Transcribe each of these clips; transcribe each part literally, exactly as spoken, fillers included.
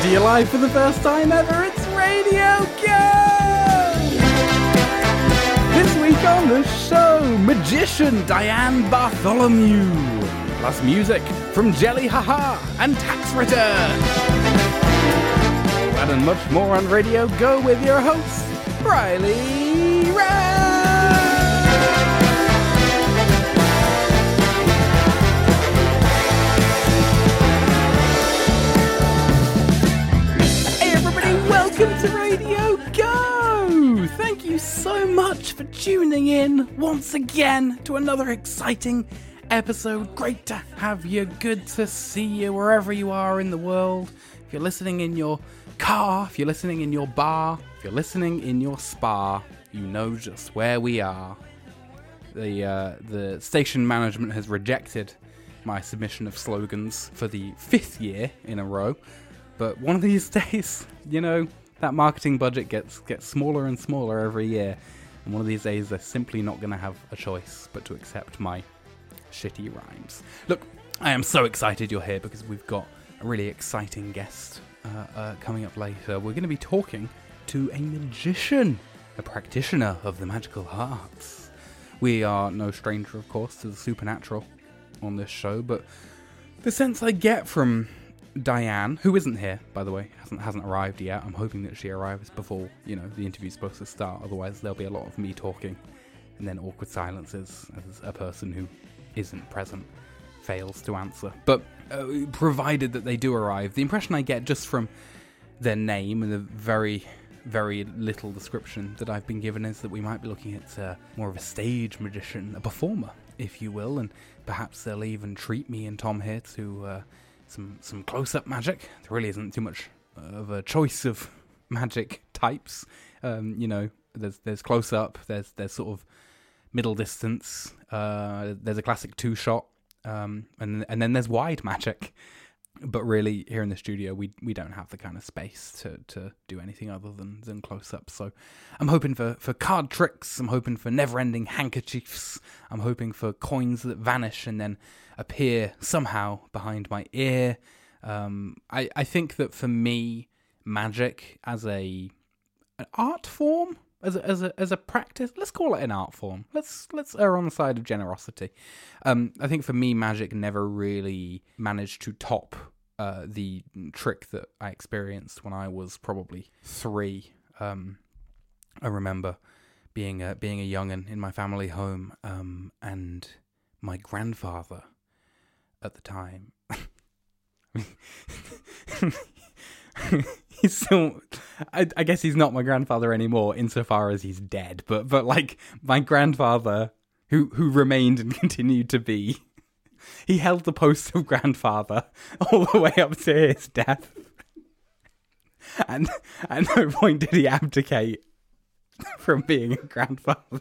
to you live for the first time ever. It's Radio Go! This week on the show, magician Diane Bartholomew. Plus music from Jelly Haha and Tax Return. That and much more on Radio Go with your host, Riley Ray. Welcome to Radio Go! Thank you so much for tuning in once again to another exciting episode. Great to have you, good to see you wherever you are in the world. If you're listening in your car, if you're listening in your bar, if you're listening in your spa, you know just where we are. The, uh, the station management has rejected my submission of slogans for the fifth year in a row. But one of these days, you know, that marketing budget gets gets smaller and smaller every year. And one of these days, they're simply not going to have a choice but to accept my shitty rhymes. Look, I am so excited you're here because we've got a really exciting guest uh, uh, coming up later. We're going to be talking to a magician, a practitioner of the magical arts. We are no stranger, of course, to the supernatural on this show, but the sense I get from Diane, who isn't here, by the way, hasn't hasn't arrived yet. I'm hoping that she arrives before, you know, the interview's supposed to start. Otherwise, there'll be a lot of me talking, and then awkward silences as a person who isn't present fails to answer. But uh, provided that they do arrive, the impression I get just from their name and the very, very little description that I've been given is that we might be looking at uh, more of a stage magician, a performer, if you will, and perhaps they'll even treat me and Tom here to Uh, Some some close-up magic. There really isn't too much of a choice of magic types. Um, you know, there's there's close-up, there's there's sort of middle distance. Uh, there's a classic two-shot, um, and and then there's wide magic. But really, here in the studio, we we don't have the kind of space to, to do anything other than, than close-up. So I'm hoping for, for card tricks. I'm hoping for never-ending handkerchiefs. I'm hoping for coins that vanish and then appear somehow behind my ear. Um, I, I think that for me, magic as a an art form, as a, as a as a practice, let's call it an art form. Let's let's err on the side of generosity. Um, I think for me, magic never really managed to top uh, the trick that I experienced when I was probably three. Um, I remember being a, being a young'un in my family home, um, and my grandfather at the time. He's still, I, I guess he's not my grandfather anymore insofar as he's dead, but but like my grandfather, who who remained and continued to be, he held the post of grandfather all the way up to his death, and at no point did he abdicate from being a grandfather.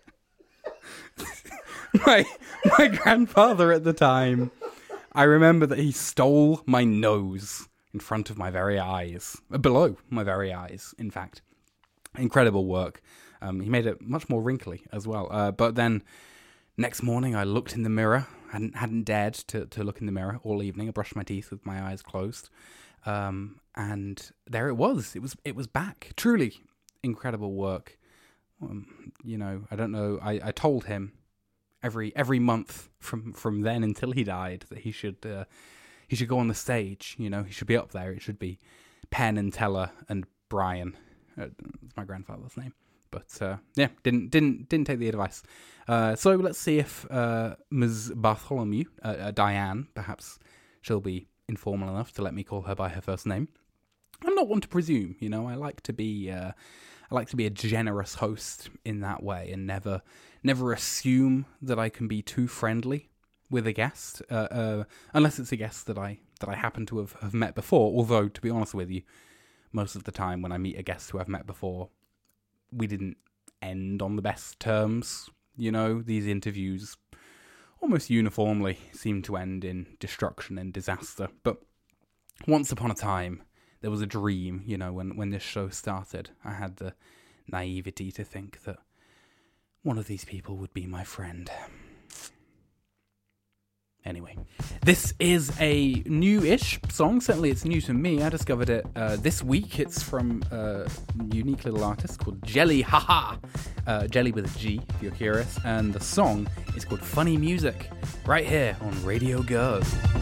my my grandfather at the time, I remember that he stole my nose in front of my very eyes. Below my very eyes, in fact. Incredible work. Um, he made it much more wrinkly as well. Uh, but then, next morning, I looked in the mirror. Hadn't hadn't dared to, to look in the mirror all evening. I brushed my teeth with my eyes closed. Um, and there it was. It was it was back. Truly incredible work. Um, you know, I don't know. I, I told him every every month from, from then until he died that he should uh, he should go on the stage. You know, he should be up there. It should be Penn and Teller and Brian. Uh, that's my grandfather's name. But uh, yeah, didn't didn't didn't take the advice. Uh, so let's see if uh, Miz Bartholomew, uh, uh, Diane, perhaps she'll be informal enough to let me call her by her first name. I'm not one to presume, you know. I like to be uh, I like to be a generous host in that way, and never never assume that I can be too friendly with a guest, uh, uh, unless it's a guest that I that I happen to have, have met before. Although, to be honest with you, most of the time when I meet a guest who I've met before, we didn't end on the best terms. You know, these interviews almost uniformly seem to end in destruction and disaster. But once upon a time, there was a dream, you know, when, when this show started. I had the naivety to think that one of these people would be my friend. Anyway, this is a new-ish song. Certainly it's new to me. I discovered it uh, this week. It's from a unique little artist called Jelly Haha. Uh, Jelly with a G, if you're curious. And the song is called Funny Music, right here on Radio Go.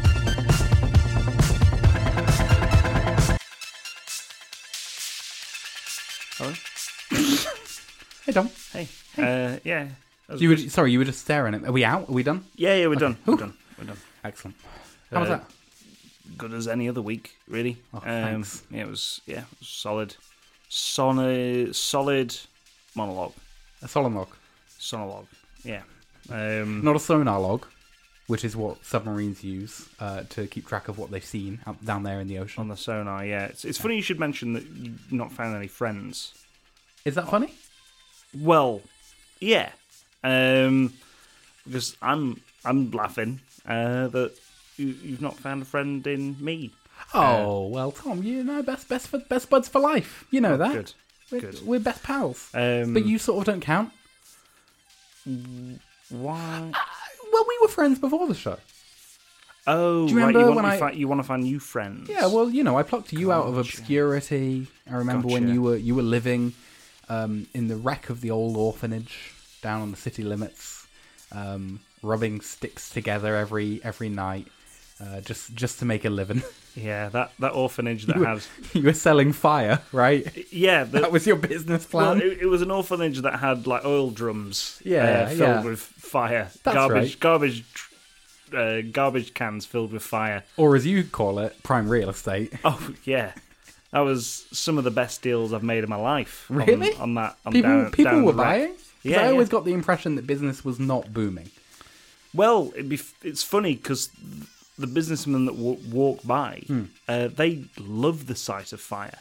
Hello? Hey, Dom. Hey. Uh, yeah. You were, sorry, you were just staring at me. Are we out? Are we done? Yeah, yeah, we're Okay. done. We're done. We're done. Excellent. How was Uh, that? Good as any other week, really. Oh, um, thanks. Yeah, it was. Yeah, it was solid, solid, solid monologue. A solid log. Sonologue. Yeah. Um, Not a sonar log, which is what submarines use uh, to keep track of what they've seen out down there in the ocean. on the sonar. Yeah. It's, it's funny you should mention that you've not found any friends. Is that funny? Well, yeah. Um, because I'm I'm laughing uh, that you, you've not found a friend in me. Oh, well, Tom, you know, best best for, best buds for life. You know that. Good. We're, Good. we're best pals. Um, But you sort of don't count. Why? Well, we were friends before the show. Oh, Do you right. remember You want, when you, I- fi- you want to find new friends? Yeah, well, you know, I plucked you out of Gotcha. obscurity. I remember when Gotcha. you were you were living um, in the wreck of the old orphanage down on the city limits, um, rubbing sticks together every every night, uh, just just to make a living. Yeah, that, that orphanage that You were, has. you were selling fire, right? Yeah, the, That was your business well, plan. it, it was an orphanage that had like oil drums. Yeah, uh, filled yeah. with fire. That's garbage, right. garbage, uh, garbage cans filled with fire. Or as you call it, prime real estate. Oh yeah, that was some of the best deals I've made in my life. on- Really? On, that, on People down, people down were the wreck. buying. 'Cause Yeah, I always yeah. got the impression that business was not booming. Well, it'd be, it's funny because the businessmen that w- walk by, Hmm. uh, they love the sight of fire.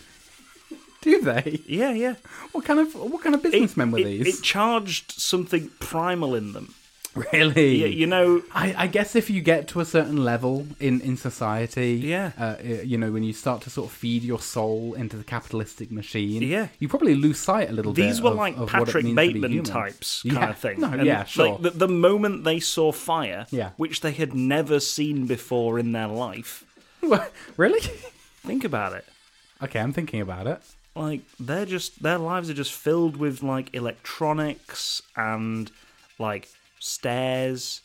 Do they? Yeah, yeah. What kind of what kind of businessmen were it, these? It charged something primal in them. Really? Yeah, you know. I, I guess if you get to a certain level in, in society, Yeah. uh, you know, when you start to sort of feed your soul into the capitalistic machine, Yeah. you probably lose sight a little bit. These were of- like of what it Patrick means to be Bateman human. types Yeah. kind of thing. No, And, yeah, sure. Like the, the moment they saw fire, Yeah. which they had never seen before in their life, Really? think about it. Okay, I'm thinking about it. Like they're just their lives are just filled with like electronics and like stairs,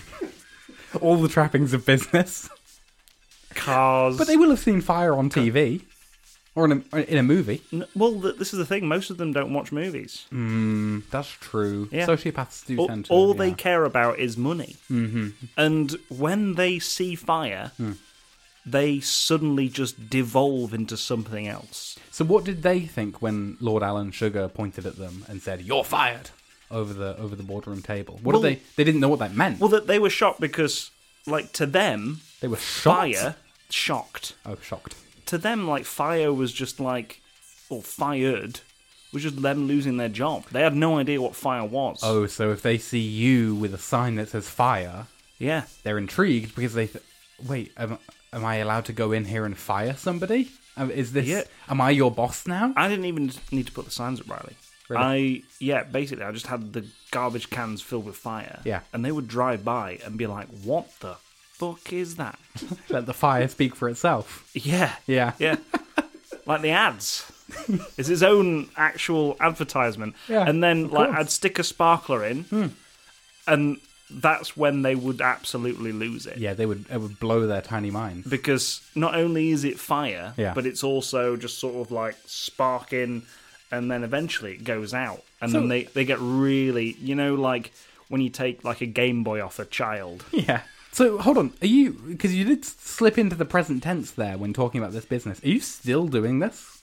All the trappings of business. cars. But they will have seen fire on T V. Or in a, in a movie. N- well, th- this is the thing. Most of them don't watch movies. Mm, that's true. Yeah. Sociopaths do all tend to. all yeah. they care about is money. Mm-hmm. And when they see fire, Hmm. they suddenly just devolve into something else. So what did they think when Lord Alan Sugar pointed at them and said, "You're fired," over the over the boardroom table? What Well- did they? They didn't know what that meant. Well, that they were shocked because, like, to them, They were shocked. fire shocked. Oh, shocked. To them, like, fire was just like, or fired, was just them losing their job. They had no idea what fire was. Oh, so if they see you with a sign that says fire, Yeah. they're intrigued because they th- wait. Am, am I allowed to go in here and fire somebody? Um, Is this? Yeah. Am I your boss now? I didn't even need to put the signs up, Riley. Really? I, yeah, basically, I just had the garbage cans filled with fire. Yeah. And they would drive by and be like, what the fuck is that? Let the fire speak for itself. Yeah. Yeah. Yeah. Like the ads. It's his own actual advertisement. Yeah, and then of like course. Hmm. I'd stick a sparkler in and that's when they would absolutely lose it. Yeah, they would. It would blow their tiny minds. Because not only is it fire, Yeah. but it's also just sort of like sparking and then eventually it goes out. And So- then they, they get really, you know, like when you take like a Game Boy off a child. Yeah. So hold on, are you? Because you did slip into the present tense there when talking about this business. Are you still doing this?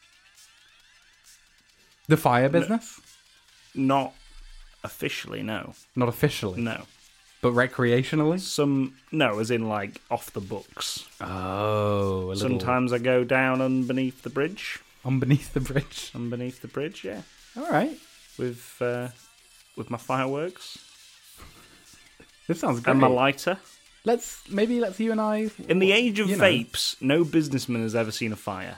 The fire business? Not officially, no. Not officially, No. but recreationally. Some, no, as in like off the books. Oh, a little Sometimes I go down underneath the bridge. underneath the bridge. Underneath the bridge, yeah. All right, With uh, with my fireworks this sounds great. and my lighter. Let's maybe let's you and I. In the age of you know. vapes, no businessman has ever seen a fire.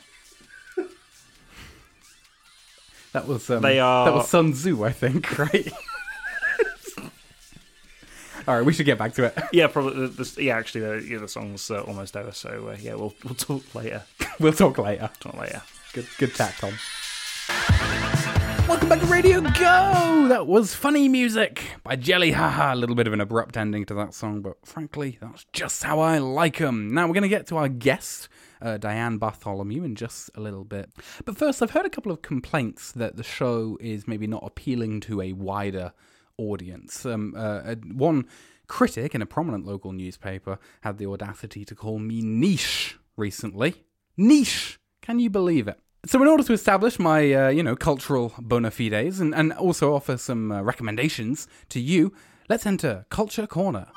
That was um, They are- that was Sun Tzu, I think, right? All right, we should get back to it. Yeah, probably. The, the, yeah, actually, the, yeah, the song's uh, almost over. So uh, yeah, we'll we'll talk later. We'll talk later. Talk later. Good, good chat, Tom. Welcome back to Radio Go! That was Funny Music by Jelly Haha. A little bit of an abrupt ending to that song, but frankly, that's just how I like them. Now, we're going to get to our guest, uh, Diane Bartholomew, in just a little bit. But first, I've heard a couple of complaints that the show is maybe not appealing to a wider audience. Um, uh, one critic in a prominent local newspaper had the audacity to call me niche recently. Niche! Can you believe it? So in order to establish my, uh, you know, cultural bona fides and, and also offer some uh, recommendations to you, let's enter Culture Corner.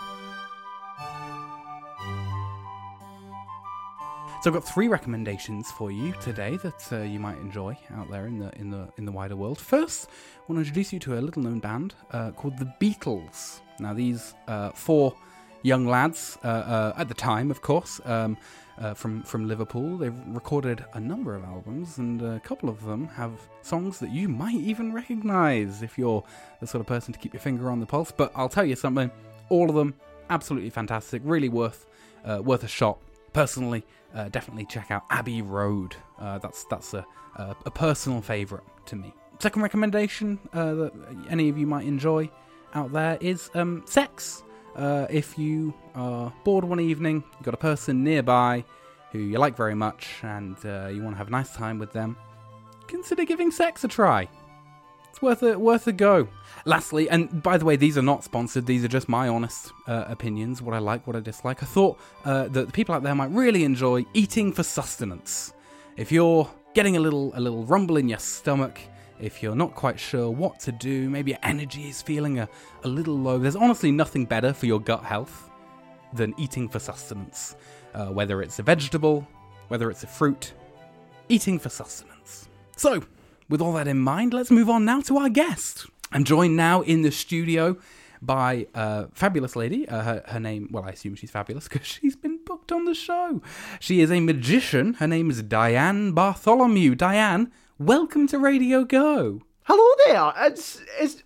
So I've got three recommendations for you today that uh, you might enjoy out there in the in the in the wider world. First, I want to introduce you to a little-known band uh, called the Beatles. Now, these uh, four young lads, uh, uh, at the time, of course, um, uh, from from Liverpool, they've recorded a number of albums, and a couple of them have songs that you might even recognise if you're the sort of person to keep your finger on the pulse. But I'll tell you something: all of them absolutely fantastic, really worth uh, worth a shot. Personally, uh, definitely check out Abbey Road. Uh, that's that's a, a, a personal favourite to me. Second recommendation uh, that any of you might enjoy out there is um, sex. Uh, if you are bored one evening, you've got a person nearby who you like very much, and uh, you want to have a nice time with them, consider giving sex a try. It's worth a worth a go. Lastly, and by the way, these are not sponsored, these are just my honest uh, opinions, what I like, what I dislike. I thought uh, that the people out there might really enjoy eating for sustenance. If you're getting a little a little rumble in your stomach, if you're not quite sure what to do, maybe your energy is feeling a, a little low, there's honestly nothing better for your gut health than eating for sustenance. Uh, whether it's a vegetable, whether it's a fruit, eating for sustenance. So, with all that in mind, let's move on now to our guest. I'm joined now in the studio by a fabulous lady. Uh, her, her name, well, I assume she's fabulous because she's been booked on the show. She is a magician. Her name is Diane Bartholomew. Diane, welcome to Radio Go. Hello there. It's it's.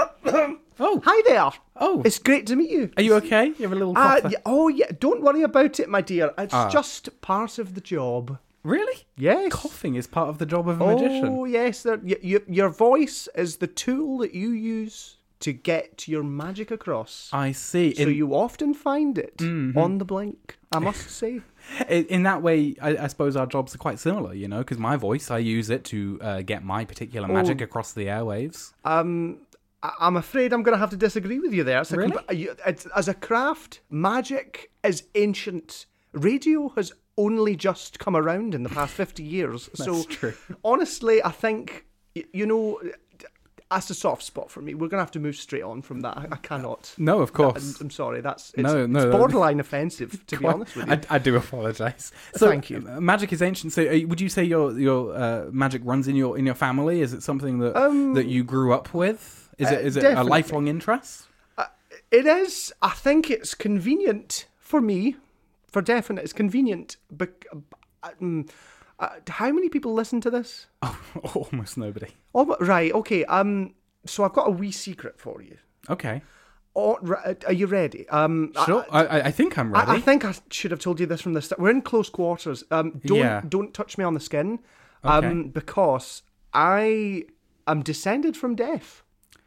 Oh, hi there. Oh, it's great to meet you. Are you okay? You have a little Uh, cough. yeah, oh yeah. Don't worry about it, my dear. It's Ah. just part of the job. Really? Yes. Coughing is part of the job of a magician. Oh yes. There, y- y- your voice is the tool that you use to get your magic across. I see. so In, you often find it Mhm. on the blink. I must say. in in that way, I, I suppose our jobs are quite similar, you know, because my voice, I use it to uh, get my particular magic Oh. across the airwaves. Um, I- I'm afraid I'm going to have to disagree with you there. It's a Really? compa- you- it's, as a craft, magic is ancient. Radio has only just come around in the past fifty years. That's so, true. honestly, I think, y- you know, that's a soft spot for me. We're going to have to move straight on from that. I, I cannot. No, of I'm, course. I'm sorry. That's it's, No, no, it's that- borderline offensive, to be Quite- honest with you. I, I do apologise. So, Thank you. uh, magic is ancient. So, uh, would you say your your uh, magic runs in your in your family? Is it something that Um, that you grew up with? Is it uh, is it a definitely. lifelong interest? It is. I think it's convenient for me, for definite. It's convenient. But um, uh, how many people listen to this? Oh, almost nobody. Oh, but- right. Okay. Um. So I've got a wee secret for you. Okay, Oh, ri- are you ready? Um. I- sure. I, I, I think I'm ready. I, I think I should have told you this from the start. We're in close quarters. Um. Don't Yeah. don't touch me on the skin. Okay. Um. Because I am descended from death.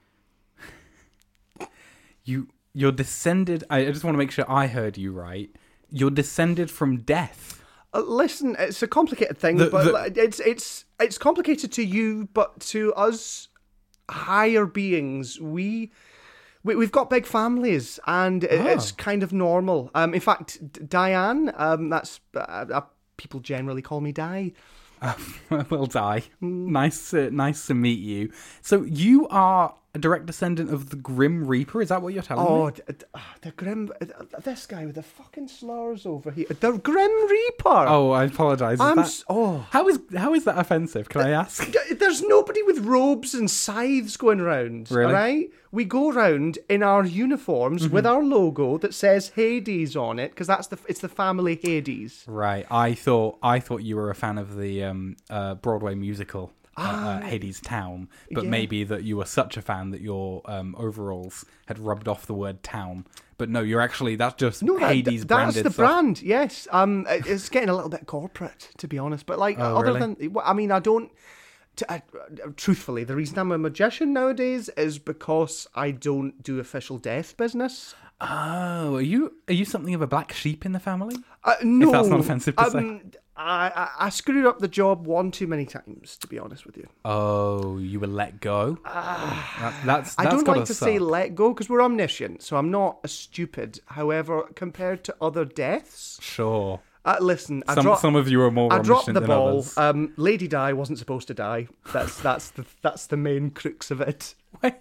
you you're descended. I, I just want to make sure I heard you right. You're descended from death. Uh, listen, it's a complicated thing, The- but the- like, it's it's it's complicated to you, but to us higher beings, we, we we've got big families, and it, Ah. it's kind of normal. Um, in fact, D- Diane, um, that's uh, uh, people generally call me Di. Well, Di, Hmm. nice to, nice to meet you. So you are a direct descendant of the Grim Reaper. Is that what you're telling me? Oh, d- d- ah, the grim, uh, this guy with the fucking slurs over here, the Grim Reaper. Oh, I apologise. Is I'm that- s- oh. How is how is that offensive? Can I ask? D- There's nobody with robes and scythes going around, Really? all right? We go round in our uniforms with our logo that says Hades on it, because that's the it's the family Hades. Right. I thought I thought you were a fan of the um, uh, Broadway musical uh, Hades town, but yeah. maybe that you were such a fan that your um, overalls had rubbed off the word town. But no, you're actually, that's just No, that, Hades that's branded the stuff. brand. Yes, um, it- it's getting a little bit corporate, to be honest. But like, Oh, other really? than, I mean, I don't. To, uh, truthfully, the reason I'm a magician nowadays is because I don't do official death business. Oh, are you are you something of a black sheep in the family? Uh, no, that's not offensive to say. um, I, I I screwed up the job one too many times, to be honest with you. Oh, you were let go? that, that's, I that's don't gotta like to suck. say let go because we're omniscient, so I'm not as stupid. However, compared to other deaths, Sure. uh, listen, I Some, dropped. some of you are more I dropped omniscient the than ball. others. Um, Lady Di wasn't supposed to die. That's that's the that's the main crux of it. Wait.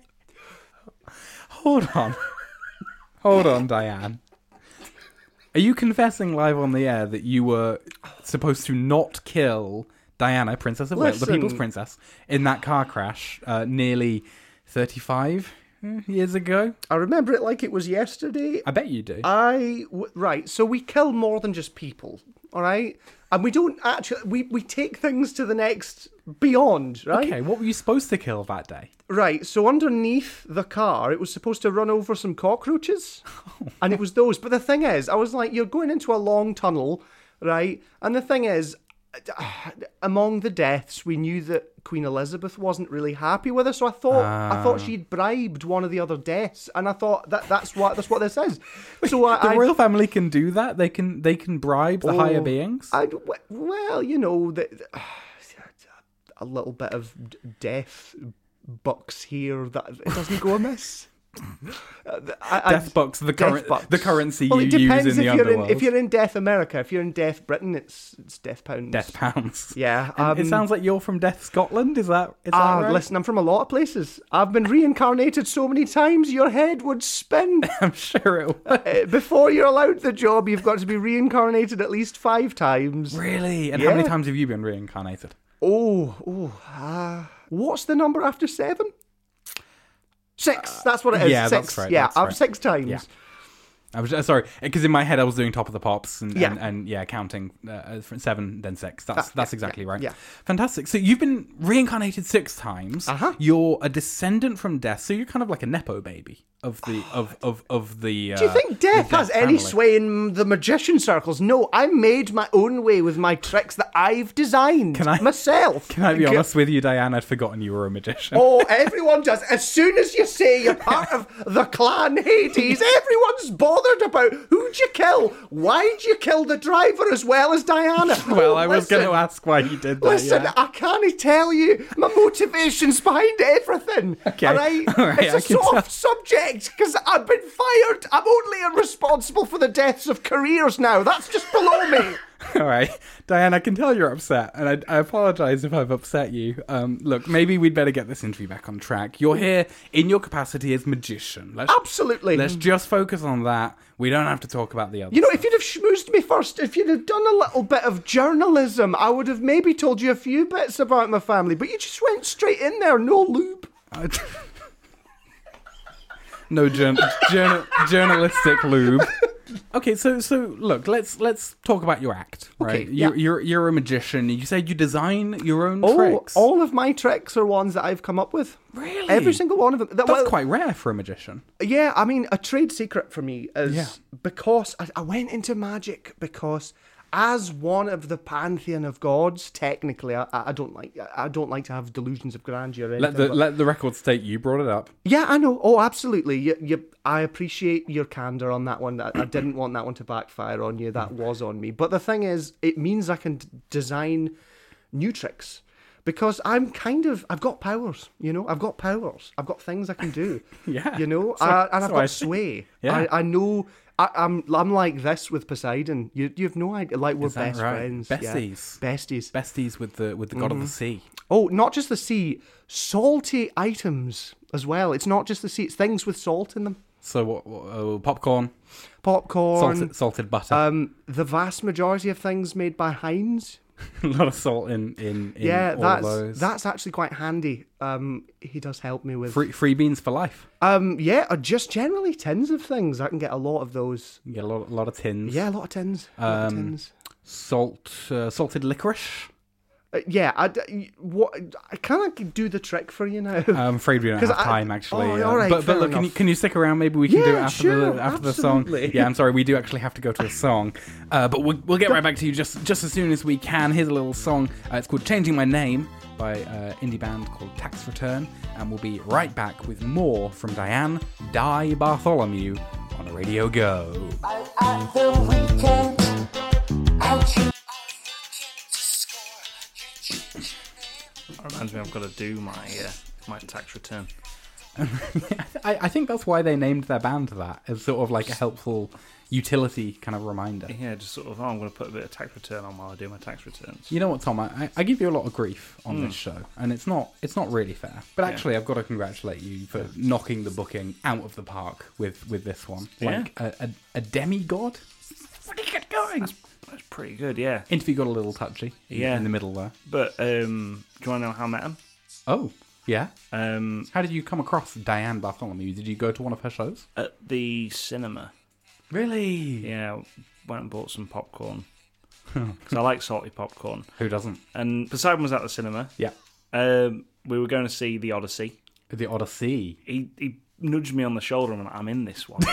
Hold on. Hold on, Diane. Are you confessing live on the air that you were supposed to not kill Diana, Princess of Wales, the Listen. People's Princess, in that car crash uh, nearly thirty-five years ago? I remember it like it was yesterday. I bet you do. I w- right. So we kill more than just people, all right? And we don't actually we we take things to the next beyond, right? Okay, what were you supposed to kill that day? Right, so underneath the car, it was supposed to run over some cockroaches, and it was those. But the thing is, I was like, you're going into a long tunnel, right? And the thing is, among the deaths, we knew that Queen Elizabeth wasn't really happy with her, so I thought I thought she'd bribed one of the other deaths, and I thought that that's what that's what this is. So I, The I, royal family can do that. They can they can bribe the higher Oh, beings. I, well, you know, the, the, a little bit of d- death bucks here that it doesn't go amiss. Uh, I, I- Death bucks, the current bucks. the currency well, you it depends use in if the you're underworld. in if you're in Death America. If you're in Death Britain, it's it's Death pounds. Death pounds. Yeah, And um, it sounds like you're from Death Scotland. Is that is that Ah, right? listen, I'm from a lot of places. I've been reincarnated so many times, your head would spin. I'm sure it will. Uh, Before you're allowed the job, you've got to be reincarnated at least five times. Really? And how many Yeah. times have you been reincarnated? Oh, oh, uh, what's the number after seven? Six. That's what it is. yeah, six. that's right, Yeah, that's I'm right. six times. Yeah. I was uh, sorry because in my head I was doing Top of the Pops and Yeah. and, and yeah, counting uh, from seven then six. That's Ah, that's yeah, exactly yeah, right. yeah. Fantastic. So you've been reincarnated six times. Uh-huh. You're a descendant from death, so you're kind of like a nepo baby of the of of of the. Uh, Do you think death the has any family. sway in the magician circles? No, I made my own way with my tricks that I've designed Can I- myself. Can I be G- honest with you, Diane? I'd forgotten you were a magician. Oh, everyone does. As soon as you say you're part of the clan Hades, everyone's bothered about who'd you kill? Why'd you kill the driver as well as Diana? Well, Oh, I was listen, going to ask why you did that. Listen, yeah. I can't tell you my motivations behind everything. Okay. All right? All right, It's a I can soft subject because I've been fired. I'm only responsible for the deaths of careers now. That's just below me. All right, Diane, I can tell you're upset, and I, I apologize if I've upset you. Um, look, maybe we'd better get this interview back on track. You're here in your capacity as magician. Let's, Absolutely. Let's just focus on that. We don't have to talk about the other. You know, if you'd have schmoozed me first, if you'd have done a little bit of journalism, I would have maybe told you a few bits about my family, but you just went straight in there, no lube. No jour- jour- journalistic lube. Okay, so so look, let's let's talk about your act, right? Okay, you're, yeah. you're you're a magician. You said you design your own Oh, tricks. all of my tricks are ones that I've come up with. Really? Every single one of them. That- That's well, quite rare for a magician. Yeah, I mean, a trade secret for me is Yeah. because I, I went into magic because as one of the pantheon of gods, technically, I, I don't like I don't like to have delusions of grandeur. Or Let anything, the but- let the record state you brought it up. Yeah, I know. Oh, absolutely. You, you, I appreciate your candor on that one. I, I didn't want that one to backfire on you. That was on me. But the thing is, it means I can d- design new tricks because I'm kind of I've got powers. You know, I've got powers. I've got things I can do. Yeah. You know, So- I, and I've so I got see. sway. Yeah. I, I know. I, I'm I'm like this with Poseidon. You you have no idea. Like we're Is that best right? friends. yeah. Besties. Besties. Besties with the with the god of the sea. Oh, not just the sea. Salty items as well. It's not just the sea. It's things with salt in them. So what? what uh, popcorn, Popcorn. salted, salted butter, Um, the vast majority of things made by Heinz. a lot of salt in in, in Yeah, all that's those. that's actually quite handy. Um, he does help me with. free free beans for life. Um, yeah, or just generally tins of things. I can get a lot of those. You get a lot, a lot of tins. Yeah, a lot of tins. A lot of Um, tins. Salt, uh, salted licorice. Uh, yeah, I, d- what, I can't do the trick for you now. I'm afraid we don't 'Cause have I- time, actually. Oh, uh, all right, but but fair look, can you, enough. can you stick around? Maybe we can do it Yeah, after sure, the after the song. absolutely. Yeah, I'm sorry, we do actually have to go to a song. Uh, but we'll, we'll get right back to you just just as soon as we can. Here's a little song. Uh, it's called "Changing My Name" by uh, indie band called Tax Return, and we'll be right back with more from Diane Di Bartholomew on Radio Go. At the weekend, out you That reminds me, I've got to do my uh, my tax return. I, I think that's why they named their band that, as sort of like a helpful utility kind of reminder. Yeah, just sort of, oh, I'm going to put a bit of tax return on while I do my tax returns. You know what, Tom? I, I give you a lot of grief on this show, and it's not it's not really fair. But Yeah. actually, I've got to congratulate you for knocking the booking out of the park with, with this one. Like a, a, a demigod. Pretty good going. That's pretty good, yeah. Interview got a little touchy. in- Yeah. in the middle there. But um, do you want to know how I met him? Oh, yeah. Um, How did you come across Diane Bartholomew? Did you go to one of her shows? at the cinema. Really? Yeah, went and bought some popcorn. Because I like salty popcorn. Who doesn't? And Poseidon was at the cinema. Yeah. Um, we were going to see The Odyssey. The Odyssey. He, he nudged me on the shoulder and went, I'm in this one.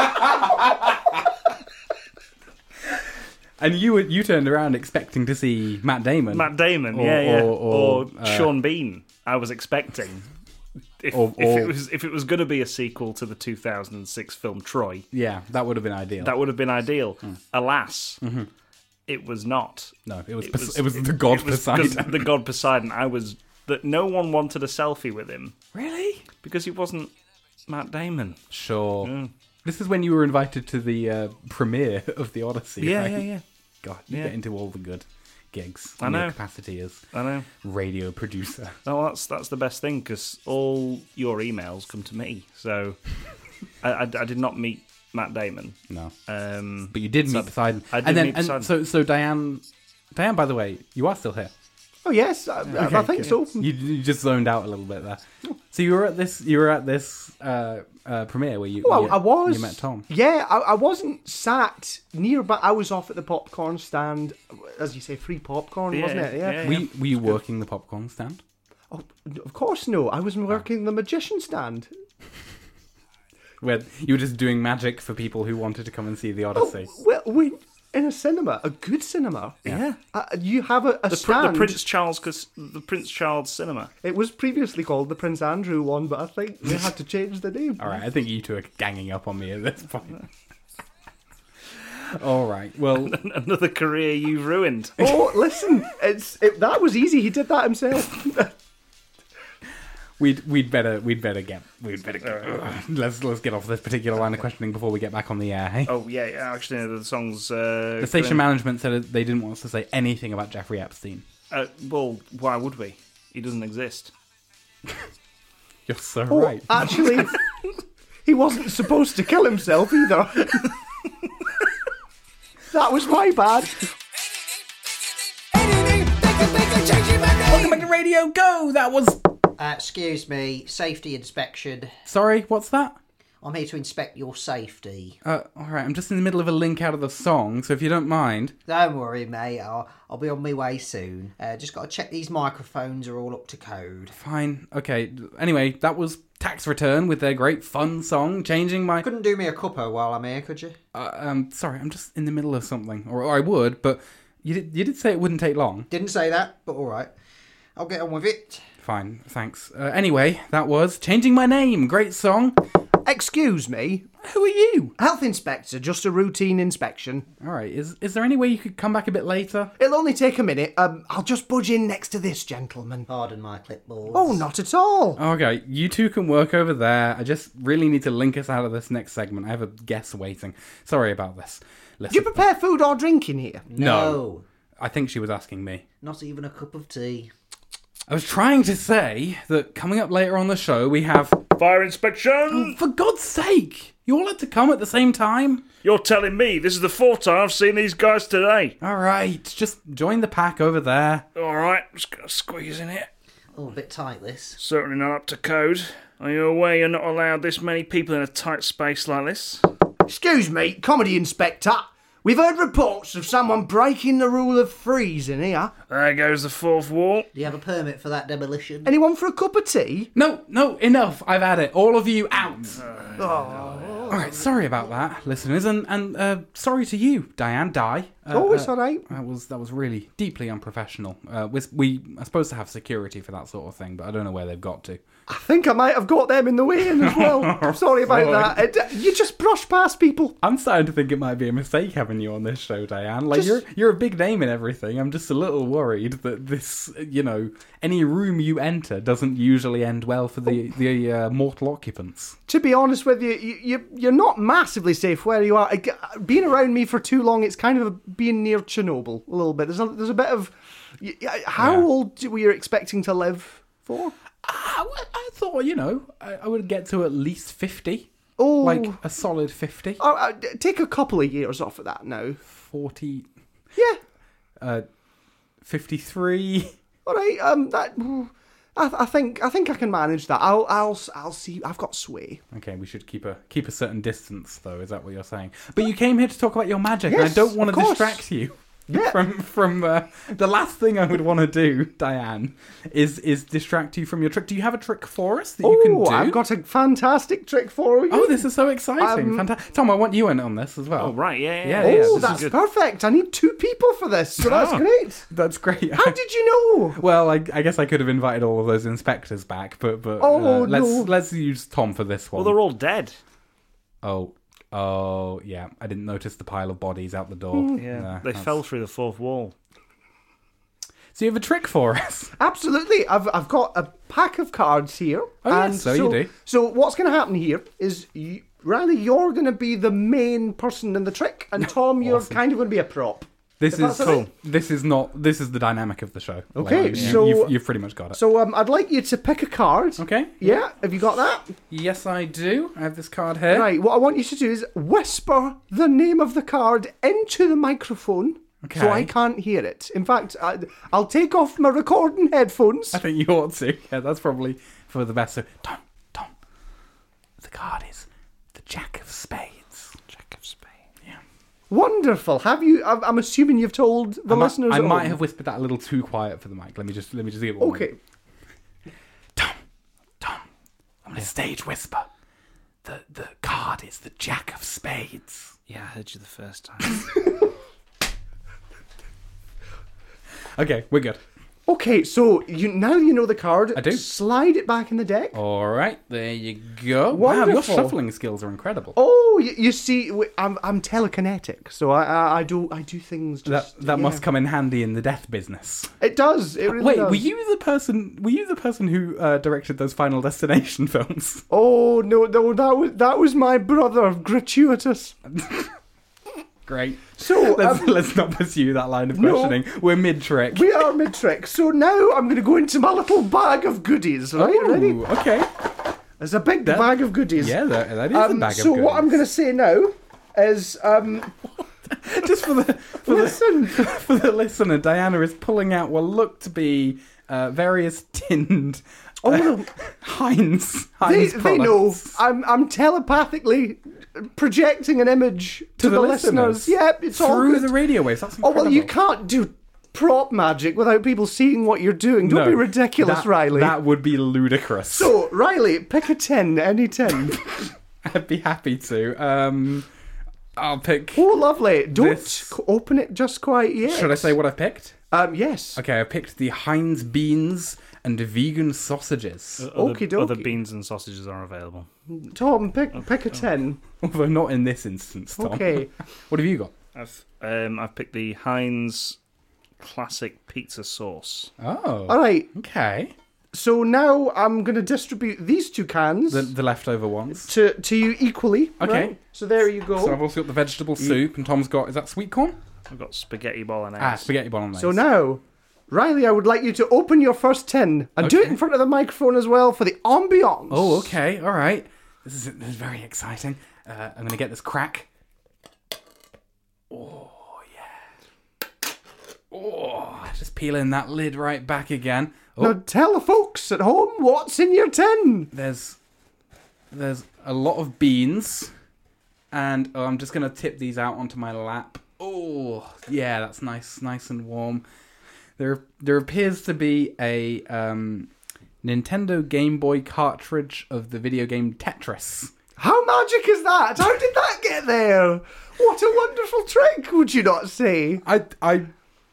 And you were, you turned around expecting to see Matt Damon. Matt Damon, Or- yeah, yeah. or- Or, or, uh, Sean Bean, I was expecting. If, Or- if or- it was if it was going to be a sequel to the two thousand six film Troy, Yeah, that would have been ideal. that would have been ideal. Hmm. Alas, Mm-hmm. it was not. no, it was, It Pos- was- it was the god It was 'cause Poseidon. the god Poseidon. I was that no one wanted a selfie with him Really? because he wasn't Matt Damon. Sure. Mm. This is when you were invited to the uh, premiere of the Odyssey. Yeah, right? yeah, yeah. God, you Yeah. get into all the good gigs. I in your know. capacity as I know. radio producer. Oh, that's that's the best thing because all your emails come to me. So I, I, I did not meet Matt Damon. No, Um, but you did so meet Poseidon. I did and then, meet and Poseidon. so, so Diane, Diane. By the way, you are still here. Oh yes, I, I- I think so. You, you just zoned out a little bit there. So you were at this. You were at this uh, uh, premiere where you. Well, you- I was. You met Tom. Yeah, I, I wasn't sat near, but I was off at the popcorn stand. As you say, free popcorn, Yeah, wasn't it? Yeah. yeah. Were you, were you working the popcorn stand? Oh, of course, no. I was working the magician stand. Where you were just doing magic for people who wanted to come and see the Odyssey. Oh, well, we in a cinema, a good cinema. yeah. Uh, you have a, a The, pr- stand. the Prince Charles, cause the Prince Charles Cinema. It was previously called the Prince Andrew one, but I think they had to change the name. All right, I think you two are ganging up on me at this point. All right, well, Another career you've ruined. Oh, listen, it's it, that was easy. He did that himself. we'd we'd better we'd better get we'd better get, let's let's get off this particular line of questioning before we get back on the air. Hey, Oh yeah, yeah, actually the song's. Uh, the station gonna- management said they didn't want us to say anything about Jeffrey Epstein. Uh, well, why would we? He doesn't exist. You're so Oh, right. actually, he wasn't supposed to kill himself either. That was my bad. Welcome back to Radio Go. That was Uh, excuse me, safety inspection. sorry. What's that? I'm here to inspect your safety. Uh, all right, I'm just in the middle of a link out of the song, so if you don't mind. Don't worry, mate. I'll, I'll be on my way soon. Uh, just got to check these microphones are all up to code. Fine. Okay. Anyway, that was Tax Return with their great fun song, Changing My... Couldn't do me a cuppa while I'm here, could you? Uh, um, sorry, I'm just in the middle of something. Or, or I would, but you did, you did say it wouldn't take long. Didn't say that, but all right. I'll get on with it. Fine, thanks. Uh, anyway, that was Changing My Name. Great song. Excuse me, Who are you? health inspector, just a routine inspection. All right, is is there any way you could come back a bit later? It'll only take a minute. Um, I'll just budge in next to this gentleman. Pardon my clipboard. Oh, not at all. Okay, you two can work over there. I just really need to link us out of this next segment. I have a guest waiting. Sorry about this. Do Listen, you prepare food or drink in here? no. I think she was asking me. Not even a cup of tea. I was trying to say that coming up later on the show, we have... Fire inspection! For God's sake! You all had to come at the same time? You're telling me this is the fourth time I've seen these guys today. All right, just join the pack over there. All right, just gonna squeeze in here. Oh, a bit tight, this. Certainly not up to code. Are you aware you're not allowed this many people in a tight space like this? Excuse me, comedy inspector. We've heard reports of someone breaking the rule of threes in here. There goes the fourth wall. Do you have a permit for that demolition? Anyone for a cup of tea? No, no, enough. I've had it. All of you out. All right, sorry about that, listeners, and and uh, sorry to you, Diane. Die. Uh, Oh, it's uh, all right. That was that was really deeply unprofessional. Uh, we, we are supposed to have security for that sort of thing, but I don't know where they've got to. I think I might have got them in the way in as well. Sorry about that. It, you just brush past people. I'm starting to think it might be a mistake having you on this show, Diane. Like Just- you're you're a big name and everything. I'm just a little worried that this, you know, any room you enter doesn't usually end well for the the uh, mortal occupants. To be honest with you, you, you you're not massively safe where you are. I g- Being around me for too long, it's kind of a, being near Chernobyl a little bit. There's a, there's a bit of... y- y- How Yeah. old were you expecting to live for? I, I thought, you know, I, I would get to at least fifty. Oh, Like a solid fifty. uh, uh, d- take a couple of years off of that now. forty, Yeah, uh, fifty-three. all right. Um, that I, I think I think I can manage that. I'll I'll I'll see. I've got sway. Okay, we should keep a keep a certain distance, though. Is that what you're saying? But you came here to talk about your magic, and I Yes, don't want of to course. distract you. Yeah. From from uh, the last thing I would want to do, Diane, is is distract you from your trick. Do you have a trick for us that you can Oh, do? I've got a fantastic trick for you. Oh, this is so exciting! Um, Fantastic, Tom. I want you in on this as well. Oh, right, yeah, yeah. Yeah, Oh, yeah, this is that's good. perfect. I need two people for this, so that's Oh. great. That's great. How did you know? Well, I, I guess I could have invited all of those inspectors back, but but Oh, uh, let's no. let's use Tom for this one. Well, they're all dead. Oh, oh, yeah. I didn't notice the pile of bodies out the door. Yeah, Nah, they that's- fell through the fourth wall. So you have a trick for us? Absolutely. I've I've got a pack of cards here. Oh, yes, so you do. So what's going to happen here is, you, Riley, you're going to be the main person in the trick, and Tom, you're Awesome. kind of going to be a prop. This If is that's all right. This is not. This is the dynamic of the show. Okay, Like, you, so- you've, you've pretty much got it. So um, I'd like you to pick a card. Okay. Yeah, have you got that? Yes, I do. I have this card here. Right, what I want you to do is whisper the name of the card into the microphone. So Okay. I can't hear it. In fact, I, I'll take off my recording headphones. I think you ought to. Yeah, that's probably for the best. So, Tom, Tom, the card is the Jack of Spades. Jack of Spades. Yeah. Wonderful. Have you? I'm, I'm assuming you've told the I might, listeners. I at might home. have whispered that a little too quiet for the mic. Let me just let me just give it one. Okay. Tom, Tom, I'm gonna stage whisper. The the card is the Jack of Spades. Yeah, I heard you the first time. Okay, we're good. Okay, so you now you know the card. I do. Slide it back in the deck. All right, there you go. Wow, your Wonderful. shuffling skills are incredible. Oh, you, you see, w- I'm I'm telekinetic, so I I, I do I do things. that Just, that yeah. must come in handy in the death business. It does. It really Wait, does. were you the person? Were you the person who uh, directed those Final Destination films? Oh no, no, that was that was my brother. Gratuitous. Great. So Let's um, let's not pursue that line of no. questioning. We're mid trick. we are mid trick. So now I'm going to go into my little bag of goodies. Right, ready? Okay. There's a big That- bag of goodies. Yeah, that, that is a Um, bag so of goodies. what I'm going to say now is um, just for the for listen. the for the listener, Diana is pulling out what look to be uh, various tinned Oh, uh, no. Heinz They, Heinz they know products. I'm I'm telepathically projecting an image to, the the, listeners. listeners. Yep, it's all through good. the radio waves. That's Oh incredible. well, you can't do prop magic without people seeing what you're doing. Don't No, be ridiculous, that, Riley. That would be ludicrous. So Riley, pick a ten, any ten. I'd be happy to. Um, I'll pick. Oh, lovely. Don't This- c- open it just quite yet. Should I say what I've picked? Um, yes. Okay, I picked the Heinz beans and vegan sausages. Other, Okie dokie. other beans and sausages are available. Tom, pick pick a ten. Although not in this instance, Tom. Okay. What have you got? I've um, I've picked the Heinz classic pizza sauce. Oh. All right. Okay. So now I'm going to distribute these two cans The the leftover ones. to to you equally. Okay. right? So there you go. So I've also got the vegetable soup, and Tom's got, is that sweet corn? I've got spaghetti bolognese. Ah, spaghetti bolognese. So now, Riley, I would like you to open your first tin and do it Okay. in front of the microphone as well for the ambiance. Oh, okay, all right. This is, this is very exciting. Uh, I'm going to get this crack. Oh, yeah. Oh, just peeling that lid right back again. Oh, Now tell the folks at home what's in your tin. there's there's a lot of beans, and oh, I'm just going to tip these out onto my lap. Oh, yeah, that's nice, nice and warm. There, there appears to be a um, Nintendo Game Boy cartridge of the video game Tetris. How magic is that? How did that get there? What a wonderful trick, would you not say? I, I,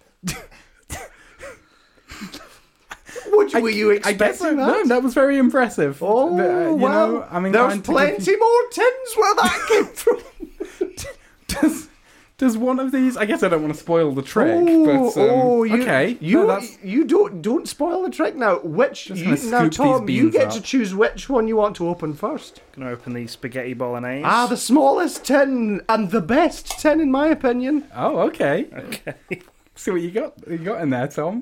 Would you, were you I expecting guess I, that? no, that was very impressive. Oh, The- uh, you well, know, I'm there's inclined to give plenty you- more tins where that came from. Does, does one of these? I guess I don't want to spoil the trick, Oh, but um, oh, you, okay. You, No, that's, you don't don't spoil the trick now. Which Just you, gonna now, scoop these Tom? You beans get up. to choose which one you want to open first. Gonna open the spaghetti bolognese. Ah, the smallest tin and the best tin, in my opinion. oh, okay. Okay. See what you got. You got in there, Tom.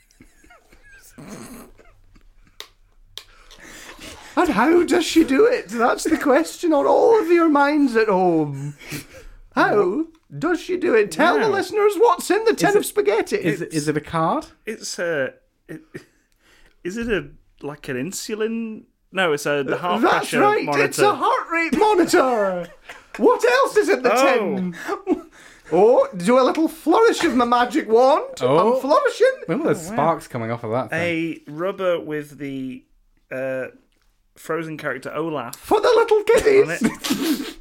And how does she do it? That's the question on all of your minds at home. How does she do it? Tell the Wow. listeners what's in the tin it- of spaghetti. Is it, is it a card? It's a. It, is it a like an insulin? No, it's a the heart That's pressure right. monitor. It's a heart rate monitor. What else is in the Oh. tin? Oh, do a little flourish of my magic wand. Oh. I'm flourishing. Well, there's sparks coming off of that thing. A rubber with the uh, Frozen character Olaf For the little on kiddies. it.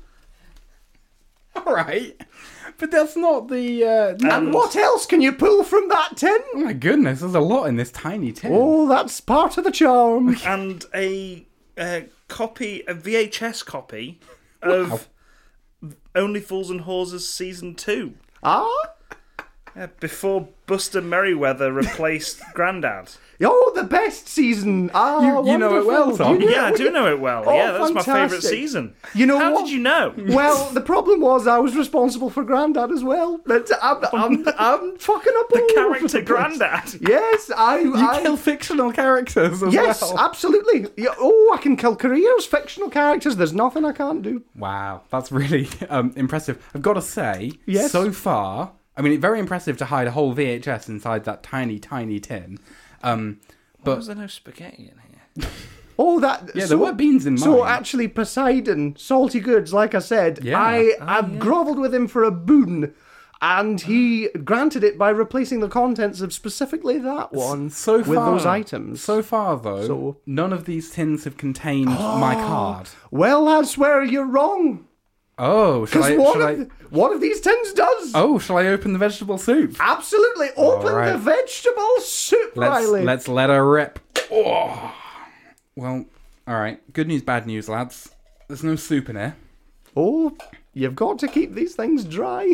All right, but that's not the. Uh, And And- what else can you pull from that tin? oh my goodness, there's a lot in this tiny tin. Oh, that's part of the charm. and a, uh copy, a V H S copy of Only Fools and Whores season two. Ah? Yeah, before Buster Merriweather replaced Grandad. Oh, the best season. Ah, You- you know it well, wonderful. Tom. You know- Yeah, I do know it well. Oh, yeah, that's my favourite fantastic. season. You know How what? did you know? Well, the problem was I was responsible for Grandad as well. But I'm, I'm, I'm fucking up The all over character the place. Grandad. Yes, I. You I kill fictional characters as yes, well. absolutely. Yeah, oh, I can kill careers, fictional characters. There's nothing I can't do. Wow, that's really um, impressive. I've got to say, Yes. so far, I mean, it's very impressive to hide a whole V H S inside that tiny, tiny tin. Um, Why but was there no spaghetti in here? Oh, that. yeah, so, there were beans in mine. So actually, Poseidon, salty goods, like I said, Yeah. I Oh, I grovelled with him for a boon, and he granted it by replacing the contents of specifically that one so with far, those items. So far, though, So- none of these tins have contained my card. Well, that's where you're wrong. Oh, shall Because I? one, Shall of I? th- one of these tins does. Oh, shall I open the vegetable soup? Absolutely. Open All right. the vegetable soup, Let's Riley. let's let her rip. Oh. Well, all right. Good news, bad news, lads. There's no soup in here. Oh, you've got to keep these things dry.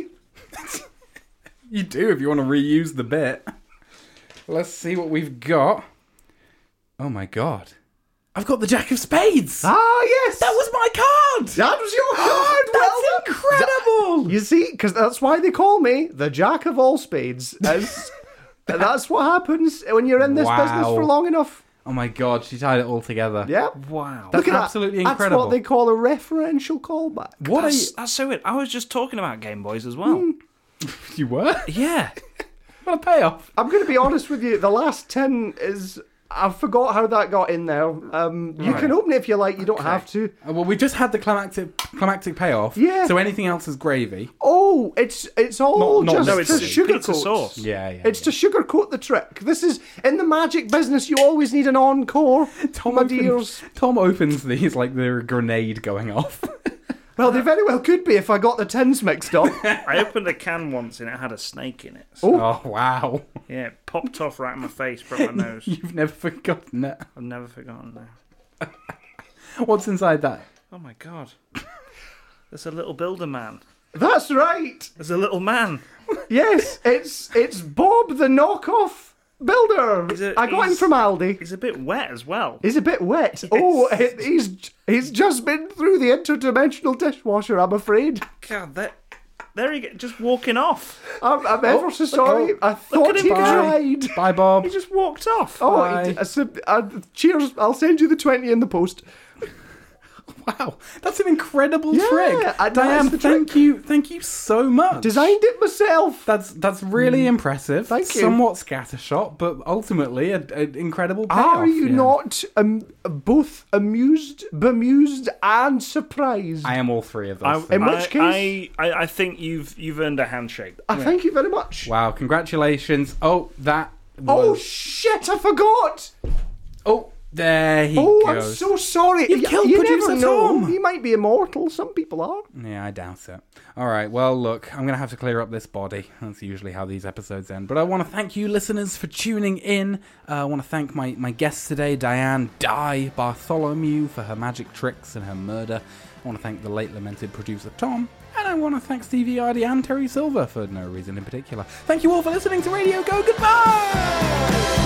You do if you want to reuse the bit. Let's see what we've got. Oh my god. I've got the Jack of Spades! Ah, yes. That was my card! That was your card. Well done. That's incredible! You see, because that's why they call me the Jack of all spades. As, that's what happens when you're in this Wow. business for long enough. Oh my god, she tied it all together. Yeah. Wow. That's Look at absolutely that. incredible. That's what they call a referential callback. What are you... That's, that's so weird. I was just talking about Game Boys as well. You were? Yeah. What a payoff. I'm going to be honest with you. The last tin is... I forgot how that got in there. Um, you Right. can open it if you like. You don't have to. Uh, well, we just had the climactic climactic payoff. Yeah. So anything else is gravy. Oh, it's it's all Not- not just No, to it's sugarcoat. pizza sauce. Yeah, yeah. It's to sugarcoat the trick. This is in the magic business. You always need an encore, Tom my opens, dears. Tom opens these like they're a grenade going off. Well, they very well could be if I got the tins mixed up. I opened a can once and it had a snake in it. Oh, wow. Yeah, it popped off right in my face, broke my nose. You've never forgotten it. I've never forgotten now. What's inside that? Oh my god. There's a little builder man. That's right. There's a little man. Yes, it's it's Bob the knockoff builder. He's a- I got him he's- from Aldi. He's a bit wet as well. He's a bit wet. Oh, he- he's he's just been through the interdimensional dishwasher. I'm afraid. God, that. There he get just walking off. I'm, I'm ever so sorry. oh, I thought at he him go. tried. Bye, Bob. He just walked off. Oh, Bye. he, uh, so- uh, cheers! I'll send you the twenty in the post. Wow, that's an incredible Yeah, trick. and Diane, that's the thank trick. you, thank you so much. Designed it myself. That's that's really impressive. Thank you. Somewhat scattershot, but ultimately an incredible payoff. Are you yeah. not um, both amused, bemused, and surprised? I am all three of those. I, things. In which I, case- I, I, I think you've you've earned a handshake. I thank you very much. Wow, congratulations. Oh, that Oh was... shit! I forgot. Oh, there he Oh, I'm goes. so sorry. You've Y- killed you producer never know. Tom. He might be immortal. Some people are. Yeah, I doubt it. All right, well, look, I'm going to have to clear up this body. That's usually how these episodes end. But I want to thank you, listeners, for tuning in. Uh, I want to thank my, my guests today, Diane Di Bartholomew, for her magic tricks and her murder. I want to thank the late lamented producer Tom. And I want to thank Stevie Hardy and Terry Silver for no reason in particular. Thank you all for listening to Radio Go. Goodbye!